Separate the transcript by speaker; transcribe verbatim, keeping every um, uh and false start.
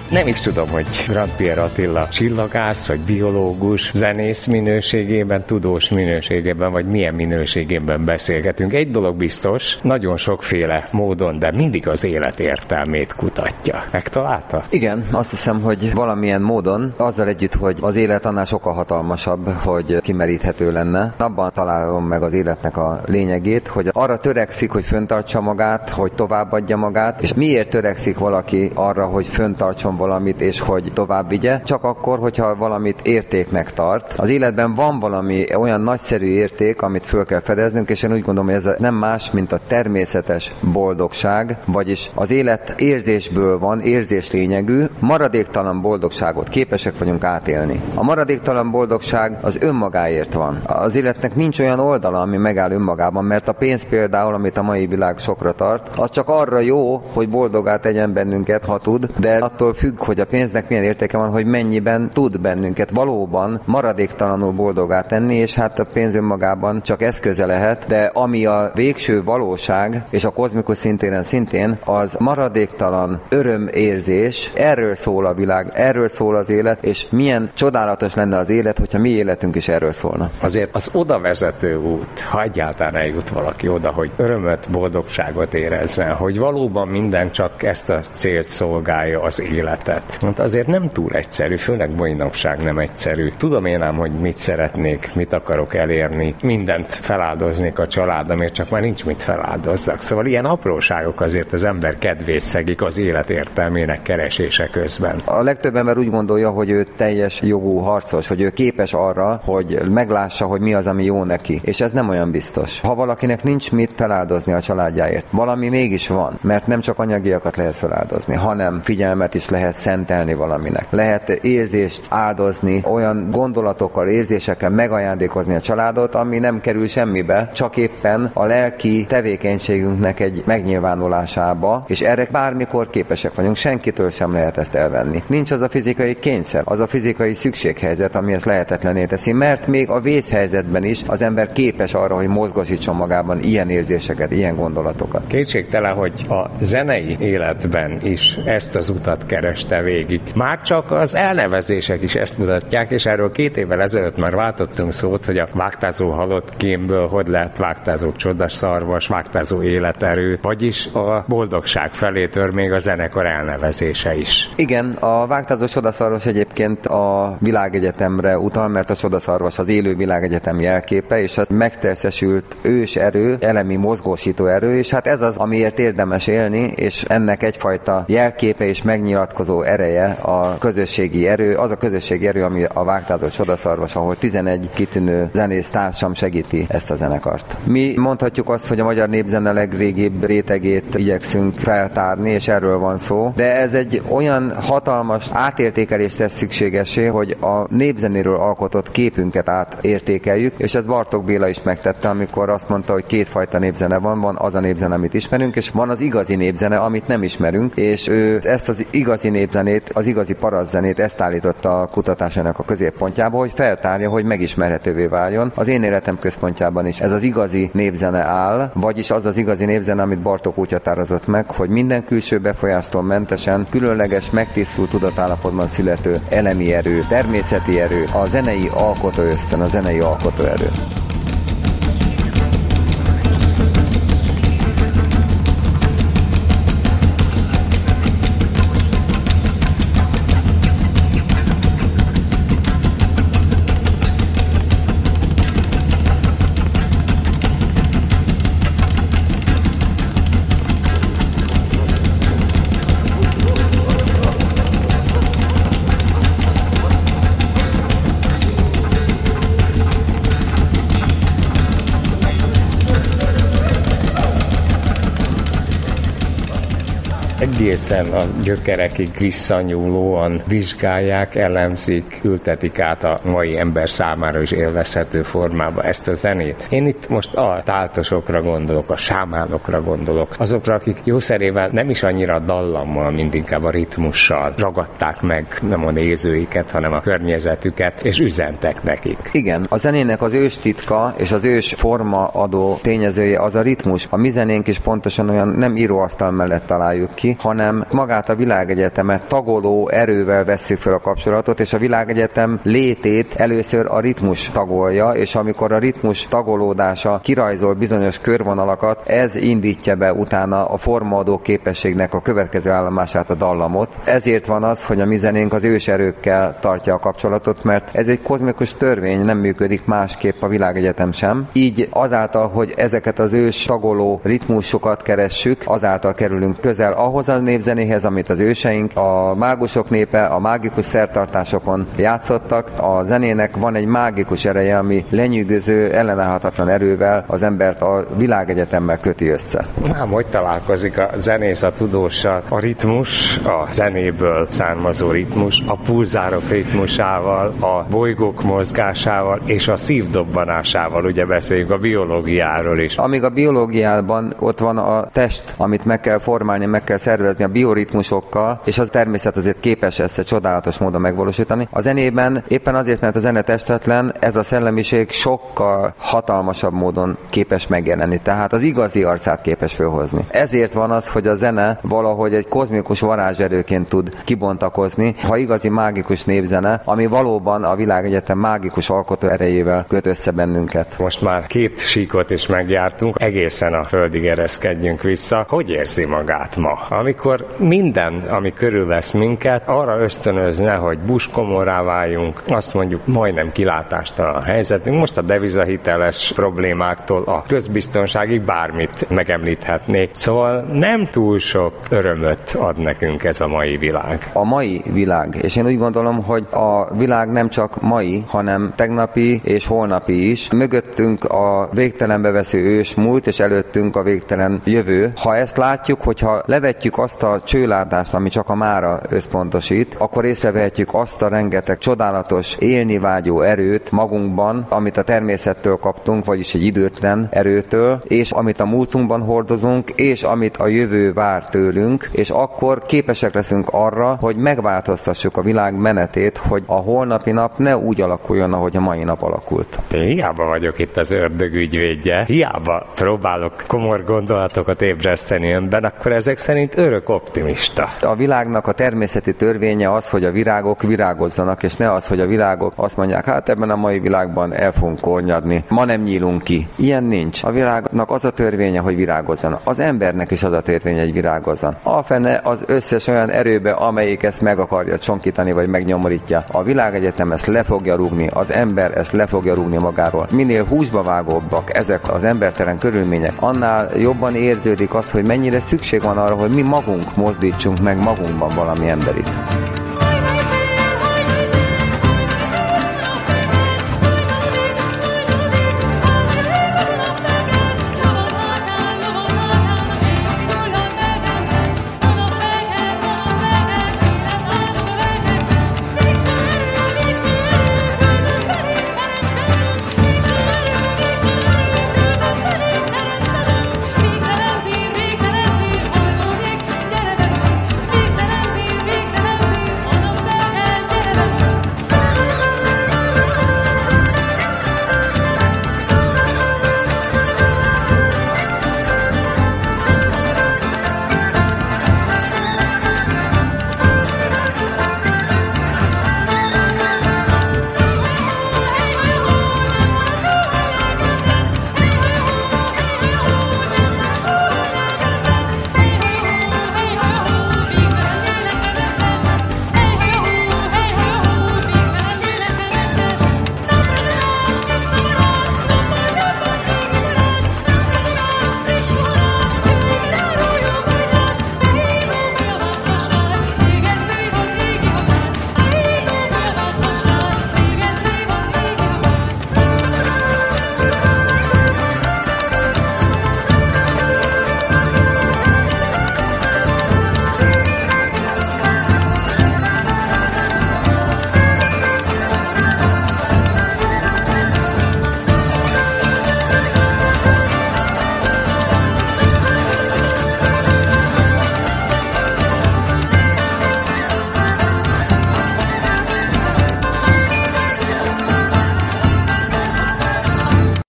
Speaker 1: Nem is tudom, hogy Grandpierre Attila csillagász, vagy biológus, zenész minőségében, tudós minőségében, vagy milyen minőségében beszélgetünk. Egy dolog biztos, nagyon sokféle módon, de mindig az élet értelmét kutatja. Megtalálta?
Speaker 2: Igen, azt hiszem, hogy valamilyen módon, azzal együtt, hogy az élet annál sokkal hatalmasabb, hogy kimeríthető lenne. Abban találom meg az életnek a lényegét, hogy arra törekszik, hogy fenntartsa magát, hogy továbbadja magát, és miért törekszik valaki arra, hogy fenntartson valamit, és hogy tovább vigye? Csak akkor, hogyha valamit értéknek tart. Az életben van valami olyan nagyszerű érték, amit föl kell fedeznünk, és én úgy gondolom, hogy ez nem más, mint a természetes boldogság, vagyis az élet érzésből van, érzés lényegű, maradéktalan boldogságot képesek vagyunk átélni. A maradéktalan boldogság az önmagáért van. Az életnek nincs olyan oldala, ami megáll önmagában, mert a pénz például, amit a mai világ sokra tart, az csak arra jó, hogy boldogá tegyen bennünket, ha tud, de attól függ, hogy a pénznek milyen értéke van, hogy mennyiben tud bennünket valóban maradéktalanul boldogá tenni, és hát a pénz önmagában csak eszköze lehet, de ami a végső valóság, és a kozmikus szintéren szintén, az maradéktalan örömérzés, erről szól a világ, erről szól az élet, és milyen csodálatos lenne az élet, hogyha mi életünk is erről szólna.
Speaker 1: Azért az oda vezető út, ha egyáltalán eljut valaki oda, hogy örömöt, boldogságot érezzen, hogy valóban minden csak ezt a célt szolgálja, az életet. Hát azért nem túl egyszerű, főleg mai napság nem egyszerű. Tudom én ám, hogy mit szeretnék, mit akarok elérni, mindent feláldoznék a családomért, csak már nincs mit feláldozzak. Szóval ilyen apróságok azért az ember kedvét szegik az élet értelmének keresése közben.
Speaker 2: A legtöbb ember úgy gondolja, hogy ő teljes jogú harcos, hogy ő képes arra, hogy meglássa, hogy mi az, ami jó neki. És ez nem olyan biztos. Ha valakinek nincs mit feláldozni a családjáért, valami mégis van, mert nem csak anyagiakat lehet feláldozni, hanem figyelmet is lehet szentelni valaminek. Lehet érzést áldozni, olyan gondolatokkal, érzésekkel megajándékozni a családot, ami nem kerül semmibe, csak éppen a lelki tevékenységünknek egy megnyilvánulásába, és erre bármikor képesek vagyunk, senkitől sem lehet ezt elvenni. Nincs az a fizikai kényszer, az a fizikai szükséghelyzet, ami ezt lehetetlené teszi, mert még a vészhelyzetben is az ember képes arra, hogy mozgosítson magában ilyen érzéseket, ilyen gondolatokat.
Speaker 1: Kétségtelen, hogy a zenei életben is ezt az utat kereste végig. Már csak az elnevezések is ezt mutatják, és erről két évvel ezelőtt már váltottunk szót, hogy a vágtázó halott kémből hogy lett vágtázó csodaszarvas, vágtázó életerő, vagyis a boldogság felé tör még a zenekar elnevezése is.
Speaker 2: Igen, a vágtázó csodaszarvas egyébként a világegyetemre utal, mert a csodaszarvas az élő világegyetem jelképe, és az megtestesült ős erő, elemi mozgósító erő, és hát ez az, amiért érdemes élni, és ennek egyfajta jelképe és megnyilatkozó ereje a közösségi erő, az a közösségi erő, ami a vágtázó csodaszarvas, ahol tizenegy kitűnő zenész társam segíti ezt a zenekart. Mi mondhatjuk azt, hogy a magyar népzene legrégibb rétegét igyekszünk feltárni, és erről van szó, de ez egy olyan hatalmas átértékelést tesz szükségessé, hogy a népzenéről alkotott képünket átértékeljük, és ez Bartók Béla is megtette, amikor azt mondta, hogy kétfajta népzene van, van az a népzene, amit ismerünk, és van az igazi népzene, amit nem ismerünk, és ő ezt az igazi népzenét, az igazi parasztzenét, ezt állította a kutatásának a középpontjába, hogy feltárja, hogy megismerhetővé váljon. Az én életem központjában is ez az igazi népzene áll, vagyis az az igazi népzene, amit Bartók úgy határozott meg, hogy minden külső befolyástól mentesen, különleges, megtisztult tudatállapotban születő elemi erő, természeti erő, a zenei alkotó ösztön, a zenei alkotó erő.
Speaker 1: Egészen a gyökerekig visszanyúlóan vizsgálják, elemzik, ültetik át a mai ember számára is élvezhető formába ezt a zenét. Én itt most a táltosokra gondolok, a sámánokra gondolok, azokra, akik jószerével nem is annyira dallammal, mint inkább a ritmussal ragadták meg nem a nézőiket, hanem a környezetüket, és üzentek nekik.
Speaker 2: Igen, a zenének az ős titka és az ős forma adó tényezője az a ritmus. A mi zenénk is pontosan olyan, nem íróasztal mellett találjuk ki, ki, hanem magát a világegyetemet tagoló erővel vesszük fel a kapcsolatot, és a világegyetem létét először a ritmus tagolja, és amikor a ritmus tagolódása kirajzol bizonyos körvonalakat, ez indítja be utána a formaadó képességnek a következő állomását, a dallamot. Ezért van az, hogy a mi zenénk az ős erőkkel tartja a kapcsolatot, mert ez egy kozmikus törvény, nem működik másképp a világegyetem sem. Így azáltal, hogy ezeket az ős tagoló ritmusokat keressük, azáltal kerülünk közel ahhoz a népzenéhez, amit az őseink, a mágusok népe, a mágikus szertartásokon játszottak. A zenének van egy mágikus ereje, ami lenyűgöző, ellenállhatatlan erővel az embert a világegyetemmel köti össze.
Speaker 1: Nem, hogy találkozik a zenész a tudóssal? A ritmus, a zenéből származó ritmus, a pulzárok ritmusával, a bolygók mozgásával és a szívdobbanásával, ugye beszéljünk a biológiáról is.
Speaker 2: Amíg a biológiában ott van a test, amit meg kell formálni, meg kell szervezni a bioritmusokkal, és a természet azért képes ezt egy csodálatos módon megvalósítani. A zenében éppen azért, mert a zene testetlen, ez a szellemiség sokkal hatalmasabb módon képes megjelenni, tehát az igazi arcát képes fölhozni. Ezért van az, hogy a zene valahogy egy kozmikus varázserőként tud kibontakozni, ha igazi mágikus népzene, ami valóban a világegyetem mágikus alkotó erejével köt össze bennünket.
Speaker 1: Most már két síkot is megjártunk, egészen a földig ereszkedjünk vissza. Hogy érzi magát ma? Amikor minden, ami körülvesz minket, arra ösztönözne, hogy buskomorrá váljunk, azt mondjuk majdnem kilátástalan helyzetünk. Most a devizahiteles problémáktól a közbiztonságig bármit megemlíthetnék. Szóval nem túl sok örömöt ad nekünk ez a mai világ.
Speaker 2: A mai világ, és én úgy gondolom, hogy a világ nem csak mai, hanem tegnapi és holnapi is. Mögöttünk a végtelenbe vesző ős múlt, és előttünk a végtelen jövő. Ha ezt látjuk, hogyha levetjük azt a csőlátást, ami csak a mára összpontosít, akkor észrevehetjük azt a rengeteg csodálatos, élni vágyó erőt magunkban, amit a természettől kaptunk, vagyis egy időtlen erőtől, és amit a múltunkban hordozunk, és amit a jövő vár tőlünk, és akkor képesek leszünk arra, hogy megváltoztassuk a világ menetét, hogy a holnapi nap ne úgy alakuljon, ahogy a mai nap alakult.
Speaker 1: Én hiába vagyok itt az ördög ügyvédje, hiába próbálok komor gondolatokat ébreszteni önben, akkor ezek szerint örök optimista.
Speaker 2: A világnak a természeti törvénye az, hogy a virágok virágozzanak, és ne az, hogy a virágok azt mondják, hát ebben a mai világban el fogunk kornyadni, ma nem nyílunk ki. Ilyen nincs. A világnak az a törvénye, hogy virágozzon. Az embernek is az a törvénye, hogy virágozzon. A fene az összes olyan erőbe, amelyik ezt meg akarja csonkítani, vagy megnyomorítja. A világegyetem ezt le fogja rúgni, az ember ezt le fogja rúgni magáról. Minél húsba vágóbbak ezek az embertelen körülmények, annál jobban érződik az, hogy mennyire szükség van arra, hogy mi magunk mozdítsunk meg magunkban valami emberit.